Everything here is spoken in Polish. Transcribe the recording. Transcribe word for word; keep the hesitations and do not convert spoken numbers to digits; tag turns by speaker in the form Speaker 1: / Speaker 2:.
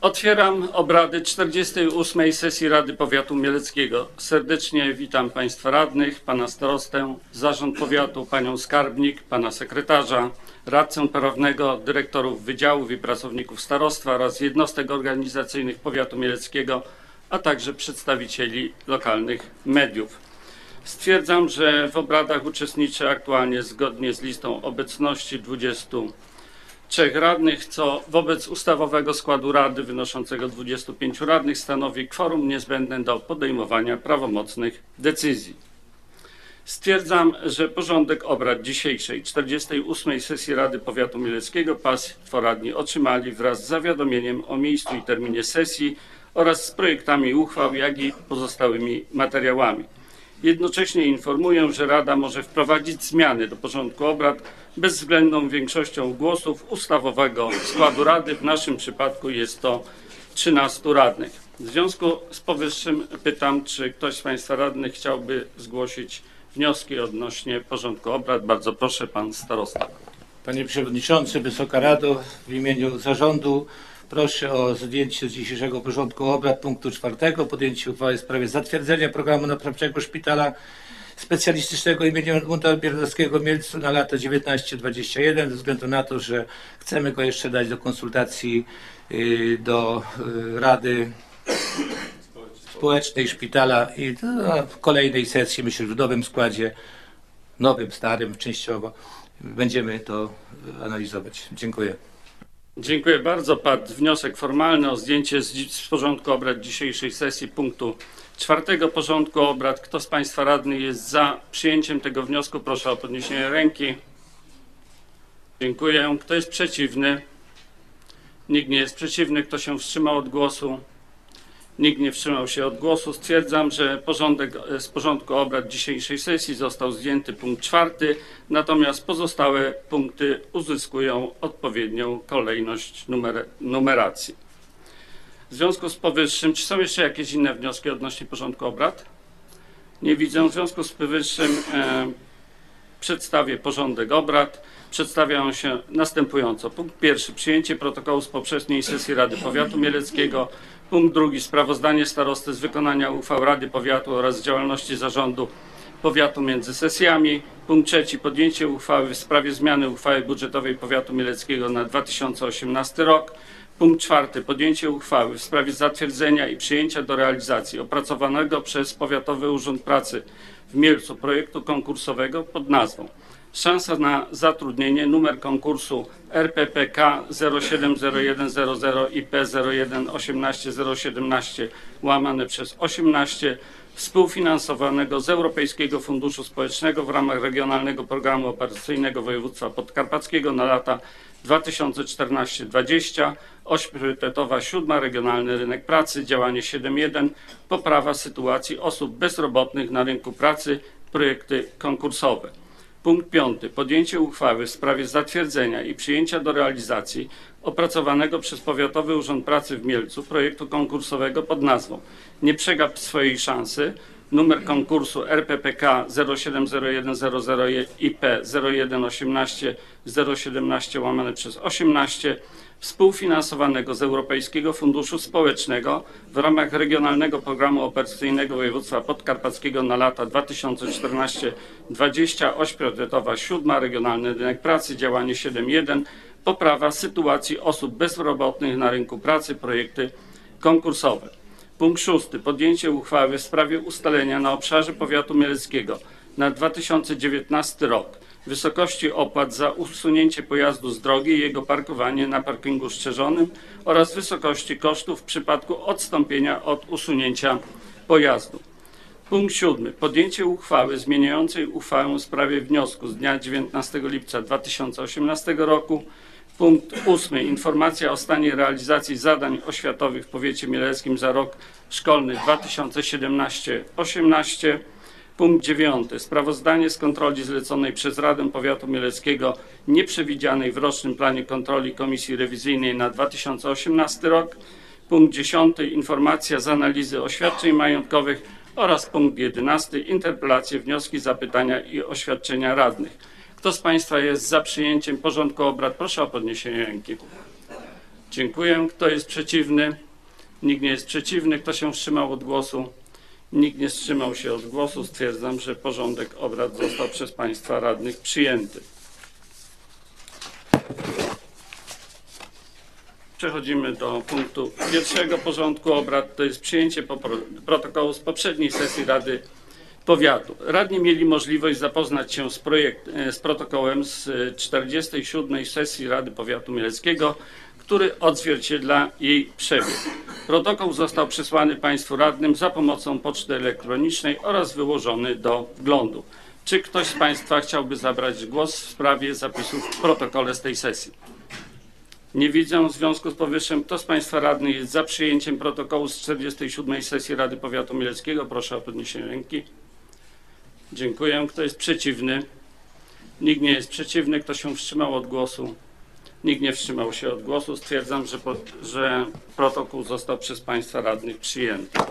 Speaker 1: Otwieram obrady czterdziestej ósmej sesji Rady Powiatu Mieleckiego. Serdecznie witam Państwa radnych, Pana starostę, Zarząd Powiatu, Panią skarbnik, Pana sekretarza, radcę prawnego, dyrektorów wydziałów i pracowników starostwa oraz jednostek organizacyjnych Powiatu Mieleckiego, a także przedstawicieli lokalnych mediów. Stwierdzam, że w obradach uczestniczy aktualnie zgodnie z listą obecności dwudziestu trzech radnych, co wobec ustawowego składu Rady wynoszącego dwudziestu pięciu radnych stanowi kworum niezbędne do podejmowania prawomocnych decyzji. Stwierdzam, że porządek obrad dzisiejszej czterdziestej ósmej sesji Rady Powiatu Mieleckiego Państwo radni otrzymali wraz z zawiadomieniem o miejscu i terminie sesji oraz z projektami uchwał, jak i pozostałymi materiałami. Jednocześnie informuję, że Rada może wprowadzić zmiany do porządku obrad bezwzględną większością głosów ustawowego składu Rady. W naszym przypadku jest to trzynastu radnych. W związku z powyższym pytam, czy ktoś z Państwa radnych chciałby zgłosić wnioski odnośnie porządku obrad. Bardzo proszę, Pan starosta.
Speaker 2: Panie Przewodniczący, Wysoka Rado, w imieniu Zarządu proszę o zdjęcie z dzisiejszego porządku obrad punktu czwartego, podjęcie uchwały w sprawie zatwierdzenia programu naprawczego Szpitala Specjalistycznego imienia Edmunda Biernackiego w Mielcu na lata dziewiętnaście dwadzieścia jeden, ze względu na to, że chcemy go jeszcze dać do konsultacji yy, do yy, Rady Społecznej Szpitala i no, w kolejnej sesji, myślę, w nowym składzie, nowym, starym częściowo, będziemy to analizować. Dziękuję.
Speaker 1: Dziękuję bardzo. Padł wniosek formalny o zdjęcie z, z porządku obrad dzisiejszej sesji punktu czwartego porządku obrad. Kto z Państwa radnych jest za przyjęciem tego wniosku? Proszę o podniesienie ręki. Dziękuję. Kto jest przeciwny? Nikt nie jest przeciwny. Kto się wstrzymał od głosu? Nikt nie wstrzymał się od głosu. Stwierdzam, że porządek, z porządku obrad dzisiejszej sesji został zdjęty punkt czwarty, natomiast pozostałe punkty uzyskują odpowiednią kolejność numer, numeracji. W związku z powyższym, czy są jeszcze jakieś inne wnioski odnośnie porządku obrad? Nie widzę. W związku z powyższym e, przedstawię porządek obrad. Przedstawiają się następująco. Punkt pierwszy. Przyjęcie protokołu z poprzedniej sesji Rady Powiatu Mieleckiego. Punkt drugi. Sprawozdanie starosty z wykonania uchwał Rady Powiatu oraz działalności Zarządu Powiatu między sesjami. Punkt trzeci. Podjęcie uchwały w sprawie zmiany uchwały budżetowej Powiatu Mieleckiego na dwa tysiące osiemnasty rok. Punkt czwarty. Podjęcie uchwały w sprawie zatwierdzenia i przyjęcia do realizacji opracowanego przez Powiatowy Urząd Pracy w Mielcu projektu konkursowego pod nazwą Szansa na zatrudnienie, numer konkursu R P P K zero siedem zero jeden zero zero I P zero jeden osiemnaście zero siedemnaście łamane przez osiemnaście, współfinansowanego z Europejskiego Funduszu Społecznego w ramach Regionalnego Programu Operacyjnego Województwa Podkarpackiego na lata dwa tysiące czternaście do dwudziestego. Oś priorytetowa siódma, Regionalny Rynek Pracy, działanie siedem jeden, poprawa sytuacji osób bezrobotnych na rynku pracy, projekty konkursowe. Punkt piąty. Podjęcie uchwały w sprawie zatwierdzenia i przyjęcia do realizacji opracowanego przez Powiatowy Urząd Pracy w Mielcu projektu konkursowego pod nazwą Nie przegap swojej szansy, numer konkursu R P P K zero siedem zero jeden zero zero I P zero jeden osiemnaście zero siedemnaście łamane przez osiemnaście, współfinansowanego z Europejskiego Funduszu Społecznego w ramach Regionalnego Programu Operacyjnego Województwa Podkarpackiego na lata dwa tysiące czternaście do dwudziestego. Oś priorytetowa siódma, Regionalny Rynek Pracy, działanie siedem jeden, poprawa sytuacji osób bezrobotnych na rynku pracy, projekty konkursowe. Punkt szósty. Podjęcie uchwały w sprawie ustalenia na obszarze Powiatu Mieleckiego na dwa tysiące dziewiętnasty rok wysokości opłat za usunięcie pojazdu z drogi i jego parkowanie na parkingu strzeżonym oraz wysokości kosztów w przypadku odstąpienia od usunięcia pojazdu. Punkt siódmy. Podjęcie uchwały zmieniającej uchwałę w sprawie wniosku z dnia dziewiętnastego lipca dwa tysiące osiemnastego roku. Punkt ósmy. Informacja o stanie realizacji zadań oświatowych w powiecie mieleckim za rok szkolny dwa tysiące siedemnaście osiemnaście. Punkt dziewiąty. Sprawozdanie z kontroli zleconej przez Radę Powiatu Mieleckiego nieprzewidzianej w rocznym planie kontroli Komisji Rewizyjnej na dwa tysiące osiemnasty rok. Punkt dziesiąty. Informacja z analizy oświadczeń majątkowych oraz punkt jedenasty. Interpelacje, wnioski, zapytania i oświadczenia radnych. Kto z Państwa jest za przyjęciem porządku obrad? Proszę o podniesienie ręki. Dziękuję. Kto jest przeciwny? Nikt nie jest przeciwny. Kto się wstrzymał od głosu? Nikt nie wstrzymał się od głosu. Stwierdzam, że porządek obrad został przez Państwa radnych przyjęty. Przechodzimy do punktu pierwszego porządku obrad. To jest przyjęcie protokołu z poprzedniej sesji Rady Powiatu. Radni mieli możliwość zapoznać się z, projekt, z protokołem z czterdziestej siódmej sesji Rady Powiatu Mieleckiego, który odzwierciedla jej przebieg. Protokół został przesłany Państwu radnym za pomocą poczty elektronicznej oraz wyłożony do wglądu. Czy ktoś z Państwa chciałby zabrać głos w sprawie zapisów w protokole z tej sesji? Nie widzę. W związku z powyższym, kto z Państwa radnych jest za przyjęciem protokołu z czterdziestej siódmej sesji Rady Powiatu Mieleckiego? Proszę o podniesienie ręki. Dziękuję. Kto jest przeciwny? Nikt nie jest przeciwny. Kto się wstrzymał od głosu? Nikt nie wstrzymał się od głosu. Stwierdzam, że, po, że protokół został przez Państwa radnych przyjęty.